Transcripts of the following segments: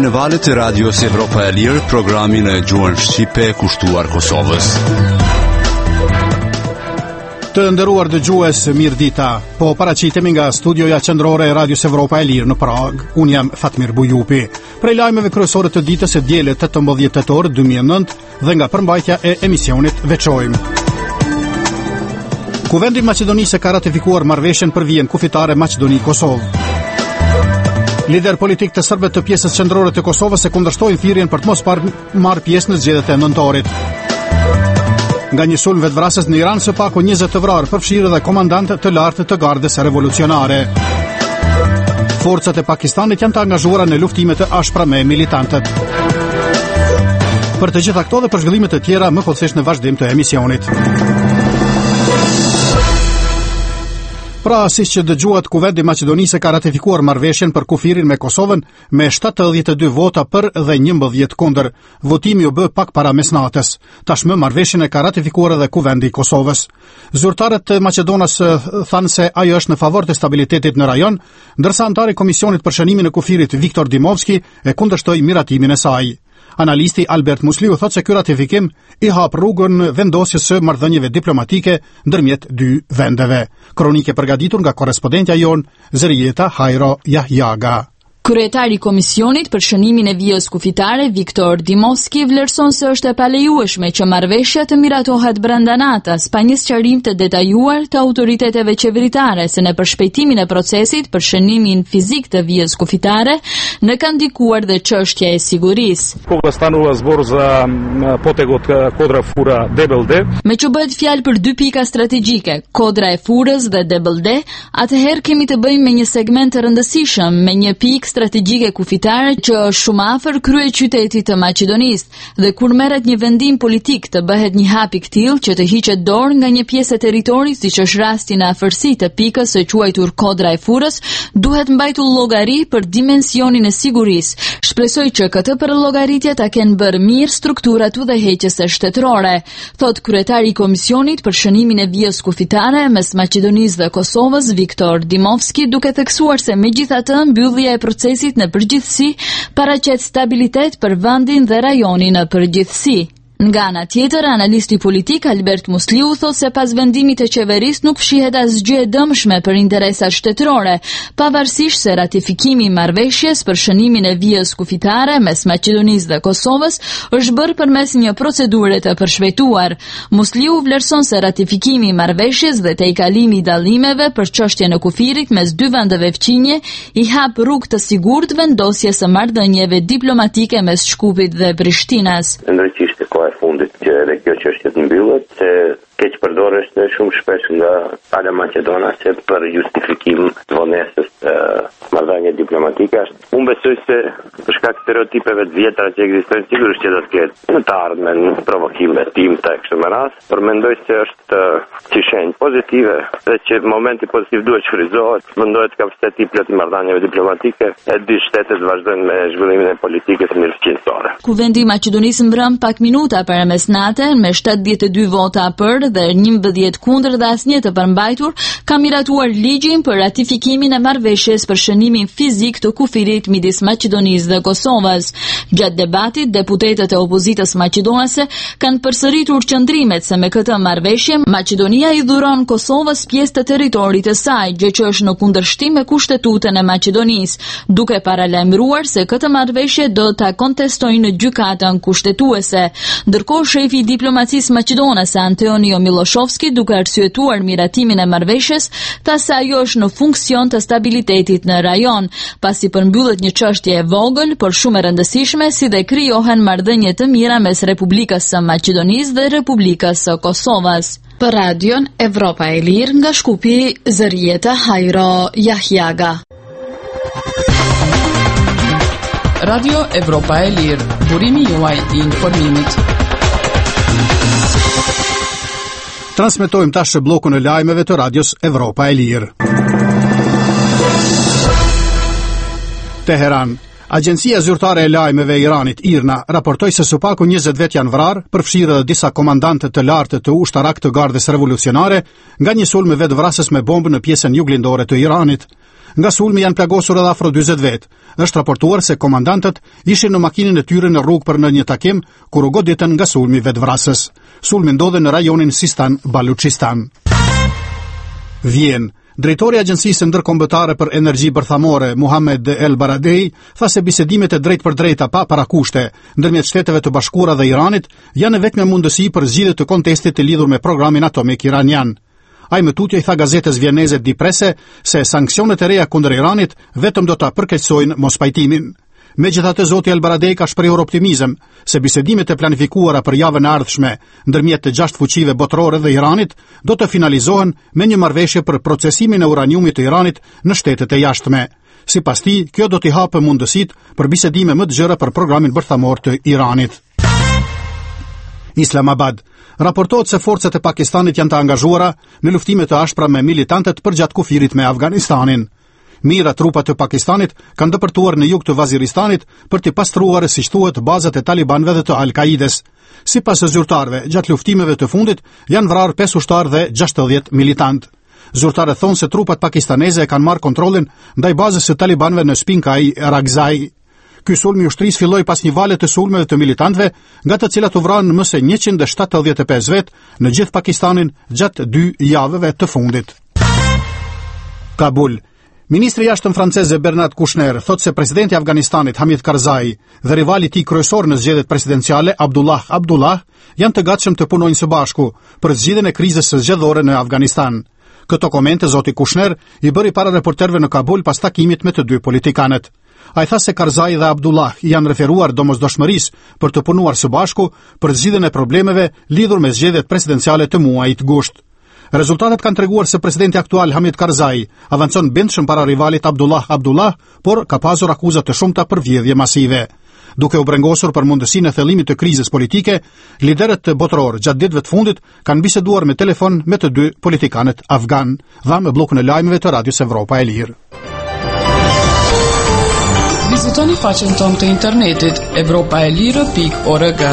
në valët e radios Evropa e Lirë, programin e gjuhën shqipe kushtuar Kosovës. Të nderuar dëgjues, mirë dita. Po paraqitemi nga studioja qendrore e Radios Evropa e Lirë në Prag. Unë jam Fatmir Bujupi. Prej lajmeve kryesore të ditës së dielën 18 tetor 2009 dhe nga përmbajtja e emisionit veçojmë. Kuvendi i Maqedonisë ka ratifikuar marrëveshjen për vijën kufitare Maqedoni-Kosovë. Lider politik të serbëve të pjesës qendrore të Kosovës e kundërshtojnë thirrjen për të mos marrë pjesë në zgjedhjet e nëntorit. Nga një sulm vetvrasës në Iran, së paku 20 të vrarë, përfshirë dhe komandantë të lartë të gardës revolucionare. Forcat e Pakistanit janë të angazhuara në luftime të ashpra me militantët. Për të gjitha këto dhe për zhvillimet e tjera, më pothuajse në vazhdim të emisionit. Pra, siç që dëgjuat, Kuvendi i Maqedonisë ka ratifikuar marrëveshjen për kufirin me Kosovën me 72 vota për dhe 11 kundër. Votimi u bë pak para mesnatës. Tashmë marrëveshjen e ka ratifikuar edhe Kuvendi i Kosovës. Zyrtarët e Maqedonas thanë se ajo është në favor të stabilitetit në rajon, ndërsa antari i Komisionit për shënimin e kufirit Viktor Dimovski e kundërshtoi miratimin e saj. Analisti Albert Musliu thotë se ky ratifikim i hap rrugën vendosjes së marrëdhënieve diplomatike ndërmjet dy vendeve. Kronike përgatitur nga korrespondentja jon Zërieta Hajro Yahyaga. Kryetari i Komisionit për shënimin e vijës kufitare, Viktor Dimovski, vlerëson se është e palejueshme që marrëveshja të miratohet brenda natës, pa një sqarim të detajuar të autoriteteve qeveritare se në përshpejtimin e procesit për shënimin fizik të vijës kufitare në ka ndikuar dhe çështja e sigurisë. Кога станува збор за потегот Кодра Фура ДБЛД. Me që bëhet fjalë për dy pika strategjike, Kodra e Furës dhe DBLD, atëherë kemi të bëjmë me një segment të rëndësishëm, me një pikë strategjike kufitare që është shumë afër kryeqytetit të Maqedonisë dhe kur merret një vendim politik të bëhet një hap i tillë që të hiqet dorë nga një pjesë e territorit, siç është rasti në afërsi të pikës së quajtur Kodra e Furës, duhet mbajtur llogari për dimensionin e sigurisë. Shpresoj që këtë përllogaritje ta kenë bërë mirë strukturat udhëheqëse shtetërore, thot kryetari i Komisionit për shënimin e vijës kufitare mes Maqedonisë dhe Kosovës, Viktor Dimovski, duke theksuar se megjithatë mbyllja e procesit në përgjithësi paraqet stabilitet për vendin dhe rajonin në përgjithësi. Nga ana tjetër, analisti politik Albert Musliu thotë se pas vendimit të qeverisë nuk fshihet asgjë e dëmshme për interesat shtetërore, pavarësisht se ratifikimi i marrëveshjes për shënimin e vijës kufitare mes Maqedonisë dhe Kosovës është bërë përmes një procedure të përshpejtuar. Musliu vlerëson se ratifikimi i marrëveshjes dhe tejkalimi i dallimeve për çështjen e kufirit mes dy vendeve fqinje i hap rrugë të sigurt vendosjes së marrëdhënieve diplomatike mes Shkupit dhe Prishtinës. Fundit që edhe kjo çështje të mbyllet, se keq përdoret shumë shpesh nga pala maqedonase për justifikim të vonesës të marrëdhënie diplomatike. Unë besoj se për shkak të stereotipeve të vjetra që ekzistojnë, sigurisht që do të ketë në të ardhmen provokime tim të kështu me radhë, por mendoj se është si shenjë pozitive dhe që momenti pozitiv duhet shfryzohet, vendohet kapaciteti plot i marrëdhënieve diplomatike e dy shtetet vazhdojnë me zhvillimin e politikës mirëfqinësore. Kuvendi i Maqedonisë mbrëm pak minuta para mesnatën me 72 vota për dhe 11 kundër dhe asnjë të përmbajtur, ka miratuar ligjin për ratifikimin e marrëveshjes për shënimin fizik të kufirit midis Maqedonisë dhe Kosovës. Gjatë debatit, deputetët e opozitës maqedonase kanë përsëritur qëndrimet se me këtë marrëveshje Maqedonia i dhuron Kosovës pjesë të territorit të saj, gjë që është në kundërshtim me kushtetutën e Maqedonisë, duke paralajmëruar se këtë marrëveshje do ta kontestojnë në gjykatën kushtetuese. Ndërkohë, shefi i diplomacisë maqedonase Antonio Miloshovski, duke arsyetuar miratimin e marrëveshjes, tha se ajo është në funksion të stabilitetit në rajon, pasi përmbyllet një çështje e vogël, por shumë e rëndësishme, si dhe krijohen marrëdhënie të mira mes Republikës së Maqedonisë dhe Republikës së Kosovës. Për radion Evropa e Lirë nga Shkupi, Zërieta Hajro Yahyaga. Radio Evropa e Lirë, burimi juaj i informimit. Transmetojmë tash bllokun e lajmeve të Radios Evropa e Lirë. Teheran. Agjencia Zyrtare e Lajmeve e Iranit, IRNA, raportoi se së paku 20 vet janë vrarë, përfshirë dhe disa komandantë të lartë të ushtarak të gardës revolucionare, nga një sulm vetë vrasës me bombë në pjesën juglindore të Iranit. Nga sulmi janë plagosur edhe afro 40 vet. Është raportuar se komandantët ishin në makinën e tyre në rrugë për në një takim kur u goditën nga sulmi vetë vrasës. Sulmi ndodhe në rajonin Sistan, Baluchistan. Vjen. Drejtori i Agjencisë Ndërkombëtare për Energji Bërthamore, Muhammed El Baradei, tha se bisedimet e drejt për drejta pa parakushte ndërmjet Shteteve të Bashkuara dhe Iranit janë vetëm mundësi për zgjidhje të kontestit të lidhur me programin atomik iranian. Ai më tutje i tha gazetës vieneze Die Presse se sanksionet e reja kundër Iranit vetëm do ta përkeqësojnë mospajtimin. Megjithatë, zoti El Baradei ka shprehur optimizëm se bisedimet e planifikuara për javën e ardhshme ndërmjet të 6 fuqive botërore dhe Iranit do të finalizohen me një marrëveshje për procesimin e uraniumit të Iranit në shtetet e jashtme. Sipas tij, kjo do t'i hapë mundësitë për bisedime më të gjerë për programin bërthamor të Iranit. Islamabad. Raportohet se forcat e Pakistanit janë të angazhuara në luftime të ashpra me militantët përgjatë kufirit me Afganistanin. Mira trupat të Pakistanit kanë dëpërtuar në jug të Vaziristanit për të pastruar, siç thuhet, bazat e talibanëve dhe të Al-Kaides. Sipas zyrtarëve, gjatë luftimeve të fundit janë vrarë 5 ushtarë dhe 60 militantë. Zyrtarët thonë se trupat pakistaneze kanë marrë kontrollin ndaj bazës së talibanëve në Spinkai Ragzai. Ky sulm i ushtrisë filloi pas një vale të sulmeve të militantëve, nga të cilat u vranë më se 175 vet në gjithë Pakistanin gjatë 2 javëve të fundit. Kabul. Ministri i jashtëm franceze Bernard Kouchner thot se presidenti i Afganistanit Hamid Karzai dhe rivali i tij kryesor në zgjedhjet presidenciale Abdullah janë të gatshëm të punojnë së bashku për zgjidhjen e krizës së zgjedhore në Afganistan. Këto komente zoti Kouchner i bëri para reporterëve në Kabul pas takimit me të dy politikanët. Ai tha se Karzai dhe Abdullah janë referuar domosdoshmërisë për të punuar së bashku për zgjidhjen e problemeve lidhur me zgjedhjet presidenciale të muajit gusht. Rezultatet kanë treguar se presidenti aktual Hamid Karzai avancon bindshëm para rivalit Abdullah, por ka pasur akuza të shumta për vjedhje masive. Duke u brengosur për mundësinë e thellimit të krizës politike, liderët botëror gjatë ditëve të fundit kanë biseduar me telefon me të dy politikanët afgan, dha me bllokun e lajmeve të Radios Evropa e Lirë. Vizitoni faqen tonë të internetit europaelire.org.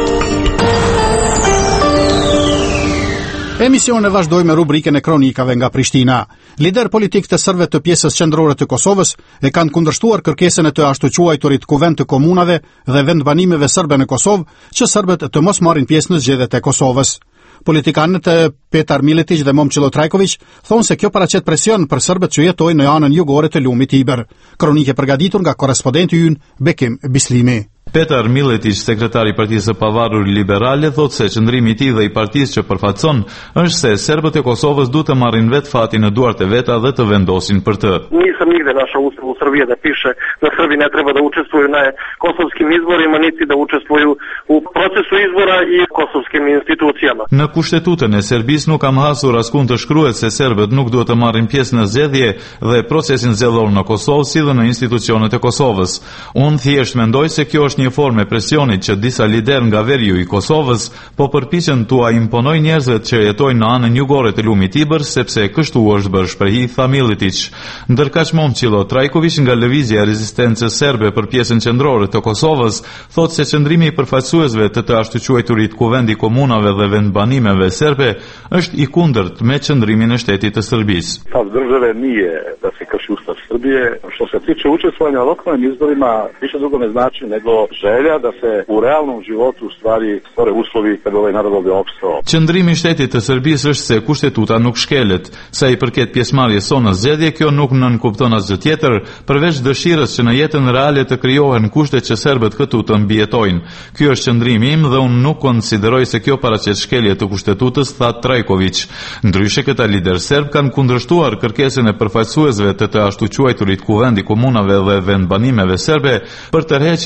Emision e vazhdoj me rubrikën e kronikave nga Prishtina. Lider politik të serbëve të pjesës qendrore të Kosovës e kanë kundërshtuar kërkesën e të ashtu quajturit Kuvend të Komunave dhe vendbanimeve serbe në Kosovë që serbët të mos marrin pjesë në zgjedhjet e Kosovës. Politikanët Petar Miletić dhe Momčilo Trajković thonë se kjo paraqet presion për serbët që jetojnë në anën jugore të lumit Tiber. Kronike përgatitur nga korrespondenti ynë Bekim Bislimi. Petar Miletić, sekretari i Partisë së Pavarur Liberale, thotë se qëndrimi i tij dhe i partisë që përfaqëson është se serbët e Kosovës duhet të marrin vetë fatin në duart e veta dhe të vendosin për të. Nisam nigde našao u Srbiji da piše da Srbi ne treba da učestvuju na kosovskim izborima niti da učestvuju u procesu izbora i kosovskim institucijama. Në kushtetutën e Serbisë nuk kam hasur askund të shkruhet se serbët nuk duhet të marrin pjesë në zgjedhje dhe procesin zgjedhor në Kosovë si dhe në institucionet e Kosovës. Unë thjesht mendoj se kjo është një formë e presionit që disa lider nga veriu i Kosovës po përpiqen t'ua imponojnë njerëzve që jetojnë në anën jugore të lumit Tiber, sepse kështu është bërë shprehi, tha Miletić. Ndërkaq Momčilo Trajković nga lëvizja e rezistencës serbe për pjesën qendrore të Kosovës thotë se qëndrimi i përfaqësuesve të ashtu quajturit Kuvendi Komunave dhe vendbanimeve serbe është i kundërt me qëndrimin e shtetit të Srbisë. Stav države nije da se krši Ustav Srbije. Što se tiče učestvovanja na lokalnim izborima, više drugo ne znači nego želja da se u realnom životu u stvari stvore uslovi kad ovaj narod ovdje opstao. Qëndrimi i shtetit të Serbisë është se kushtetuta nuk shkelet. Sa i përket pjesëmarrjes sonë në zgjedhje, kjo nuk nënkupton asgjë tjetër përveç dëshirës që në jetën reale të krijohen kushtet që serbët këtu të mbijetojnë. Ky është qëndrimi im dhe unë nuk konsideroj se kjo paraqet shkelje të kushtetutës, tha Trajković. Ndryshe, këta lider serb kanë kundërshtuar kërkesën e përfaqësuesve të ashtu quajturit Kuvendi Komunave dhe vendbanimeve serbe për tërheqje të listave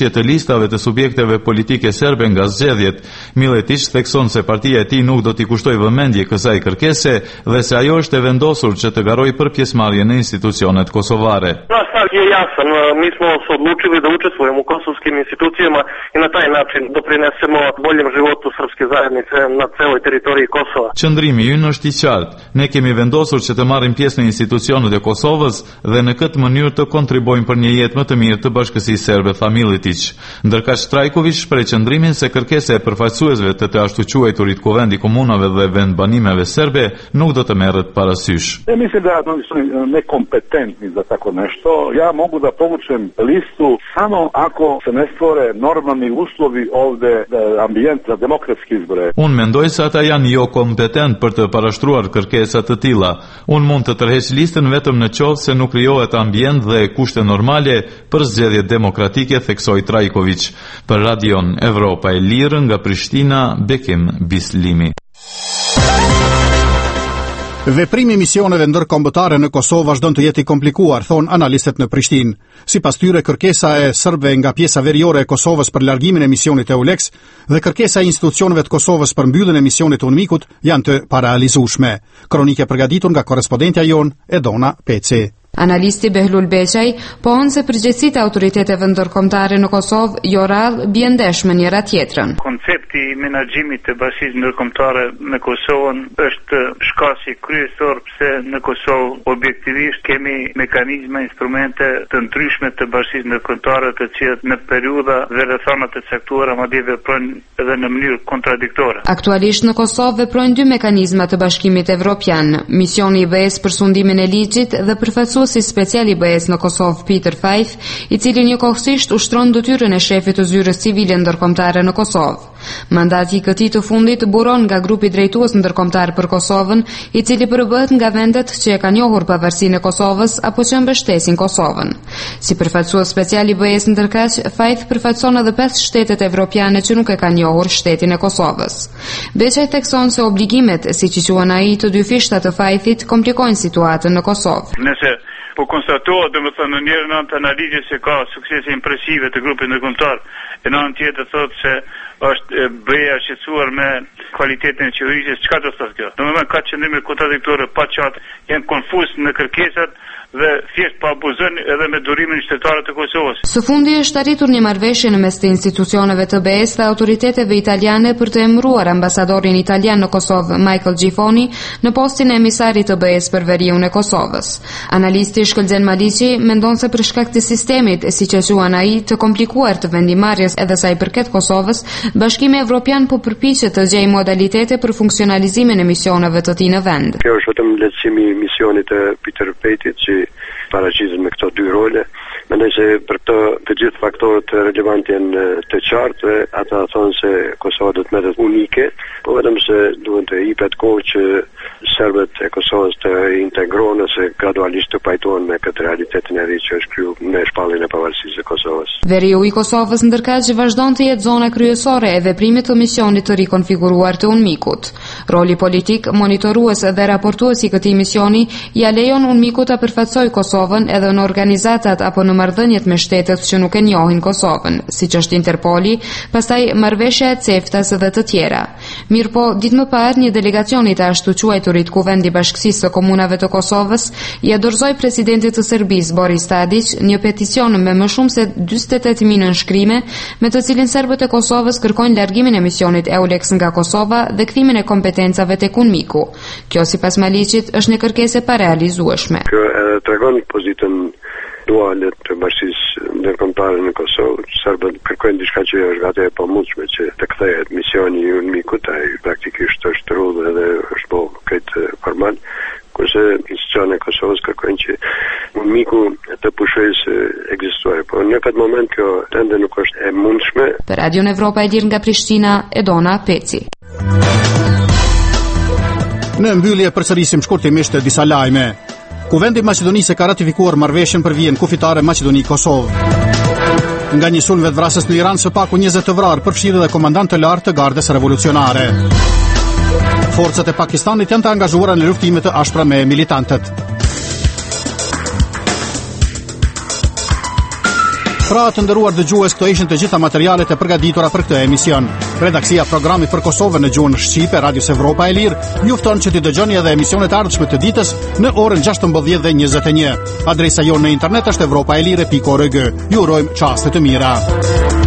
listave të subjekteve politike serbe nga zgjedhjet. Miletić thekson se partia e tij nuk do t'i kushtojë vëmendje kësaj kërkese dhe se ajo është e vendosur që të garojë për pjesëmarrje në institucionet kosovare. Stav je jasan, mi smo se odlučili da učestvujemo u kosovskim institucijama i na taj način doprinesemo boljem životu srpske zajednice na celoj teritoriji Kosova. Qëndrimi ynë është i qartë. Ne kemi vendosur që të marrim pjesë në institucionet e Kosovës dhe në këtë mënyrë të kontribojmë për një jetë më të mirë të bashkësisë serbe, tha Miletić. Ndërkaq Trajković shpreh qëndrimin se kërkesa e përfaqësuesve të ashtu quajturit kuvendi komunave dhe vendbanimeve serbe nuk do të merret parasysh. Mislim da oni su nekompetentni za tako nešto. Ja mogu da povučem listu samo ako se ne stvore normalni uslovi ovde, ambijent za demokratske izbore. Unë mendoj se ata janë jo kompetent për të parashtruar kërkesa të tilla. Unë mund të tërheq listën vetëm në qoftë se nuk krijohet ambient dhe kushte normale për zgjedhje demokratike, theksoi Trajković. Për Radion Evropa e Lirë nga Prishtina, Bekim Bislimi. Veprimi i misioneve ndërkombëtare në Kosovë vazhdon të jetë i komplikuar, thon analistët në Prishtinë. Sipas tyre, kërkesa e serbëve nga pjesa veriore e Kosovës për largimin e misionit EULEX dhe kërkesa e institucioneve të Kosovës për mbylljen e misionit të UNMIK-ut janë të parealizueshme. Kronikë e përgatitur nga korrespondentja jon Edona Peci. Analisti Behlul Beqaj pohon se përgjegjësitë e autoriteteve ndërkombëtare në Kosovë jo rrallë bien ndesh me njëra tjetrën. Koncepti i menaxhimit të bashkisë ndërkombëtare në Kosovë është shkaqi kryesor pse në Kosovë objektivisht kemi mekanizma, instrumente të ndryshme të bashkisë ndërkombëtare të cilat në periudha dhe rrethana të caktuara madje veprojnë edhe në mënyrë kontradiktore. Aktualisht në Kosovë veprojnë dy mekanizma të Bashkimit Evropian, misioni i BE-s për sundimin e ligjit dhe përfaqësuesi special i BE-s në Kosovë Peter Fife, i cili njëkohësisht ushtron detyrën e shefit të zyrës civile ndërkombëtare në Kosovë. Mandati i këtij të fundit buron nga grupi drejtues ndërkombëtar për Kosovën, i cili përbëhet nga vendet që e kanë njohur pavarësinë e Kosovës apo që mbështesin Kosovën. Si përfaqësues special i BE-s ndërkaq, Fife përfaqëson edhe 5 shtetet evropiane që nuk e kanë njohur shtetin e Kosovës. Beqaj thekson se obligimet, siç i quhen ai, të dy fishtat të Fife-it komplikojnë situatën në Kosovë. Po konstatohet domethënë në njërin anë të analizës se ka suksese impresive të grupit ndërkombëtar, në anën tjetër thotë se është BE-ja shqetësuar me cilësinë e qeverisë, çka do thotë kjo? Domethënë ka qëndrime kontradiktore pa qartë, janë konfuz në kërkesat dhe thjesht pa abuzojnë edhe me durimin shtetare të Kosovës. Së fundi është arritur një marrëveshje në mes të institucioneve të BE-s dhe autoriteteve italiane për të emëruar ambasadorin italian në Kosovë, Michael Gifoni, në postin e emisarit të BE-s për veriun e Kosovës. Analisti Shkëlxhen Maliqi mendon se për shkak të sistemit, siç e quajnë ai, të komplikuar të vendimarrjes edhe sa i përket Kosovës, Bashkimi Evropian po përpiqet të gjejë modalitete për funksionalizimin e misioneve të tij në vend. Kjo është vetëm lehtësimi i misionit të Peter Pejtit që paraqitet me këto dy role. Mendoj se për të gjithë faktorët relevant janë të qartë dhe ata thonë se Kosova do të merret unike, po vetëm se duhet të jepet kohë që serbët e Kosovës të integrohen ose gradualisht të pajtohen me këtë realitetin e ri që është kriju me shpalljen e pavarësisë së Kosovës. Veriu i Kosovës ndërkaq vazhdon të jetë zona kryesore e veprimit të misionit të rikonfiguruar të UNMIK-ut. Roli politik, monitorues dhe raportues i këtij misioni ja lejon UNMIK-ut ta përfaqësojë Kosovën edhe në organizatat apo në marrëdhëniet me shtetet që nuk e njohin Kosovën, siç është Interpoli, pastaj marrëveshja e CEFTA-s dhe të tjera. Mirpo, ditë më parë një delegacion i të ashtu quajturit Kuvendi i Bashkësisë së Komunave të Kosovës ja dorëzoi presidentit të Serbisë Boris Tadić një peticion me më shumë se 48.000 nënshkrime, me të cilin serbët e Kosovës kërkojnë largimin e misionit EULEX nga Kosova dhe kthimin e kompetencave tek UNMIK-u. Kjo sipas Maliqit është një kërkesë pa realizueshme. Kjo tregon pozitën duale të bashkisë ndërkombëtare në Kosovë. Serbët kërkojnë diçka që është gati e pamundshme që të kthehet misioni i UNMIK-ut, ai praktikisht është rrugë dhe është bo këtë formal. Kurse institucionet e Kosovës kërkojnë që UNMIK-u të pushojë së ekzistuar. Po në këtë moment kjo ende nuk është e mundshme. Për Radion Evropa e Lirë nga Prishtina, Edona Peci. Në mbyllje përsërisim shkurtimisht disa lajme. Kuvendi i Maqedonisë ka ratifikuar marrëveshjen për vijën kufitare Maqedoni-Kosovë. Nga një sulm vetvrasës në Iran, së paku 20 të vrarë, përfshirë dhe komandant të lartë të gardës revolucionare. Forcat e Pakistanit janë të angazhuara në luftime të ashpra me militantët. Pra të nderuar dëgjues, këto ishin të gjitha materialet e përgatitura për këtë emision. Redaksia e programit për Kosovën në gjuhën shqipe, Radios Evropa e Lirë, ju fton që t'i dëgjoni edhe emisionet ardhshme të ditës në orën 16:21. Adresa jonë në internet është evropaelire.org. Ju urojmë çaste të mira.